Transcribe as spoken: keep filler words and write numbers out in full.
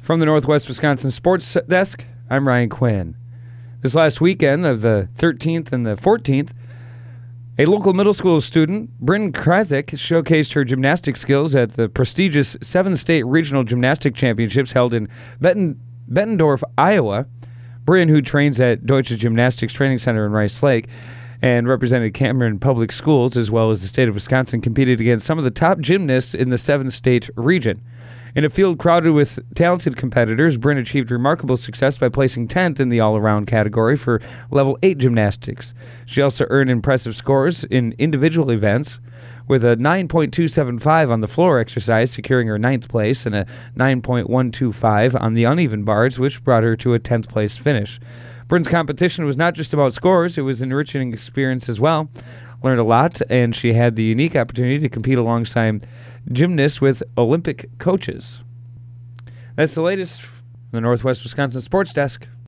From the Northwest Wisconsin Sports Desk, I'm Ryan Quinn. This last weekend of the thirteenth and the fourteenth, a local middle school student, Bryn Krasik, showcased her gymnastic skills at the prestigious seventh State Regional Gymnastic Championships held in Betten, Bettendorf, Iowa. Bryn, who trains at Deutsche Gymnastics Training Center in Rice Lake and represented Cameron Public Schools as well as the state of Wisconsin, competed against some of the top gymnasts in the seventh State region. In a field crowded with talented competitors, Bryn achieved remarkable success by placing tenth in the all-around category for Level eight gymnastics. She also earned impressive scores in individual events, with a nine point two seven five on the floor exercise, securing her ninth place, and a nine point one two five on the uneven bars, which brought her to a tenth place finish. Bryn's competition was not just about scores, it was an enriching experience as well. Learned a lot, and she had the unique opportunity to compete alongside gymnasts with Olympic coaches. That's the latest from the Northwest Wisconsin Sports Desk.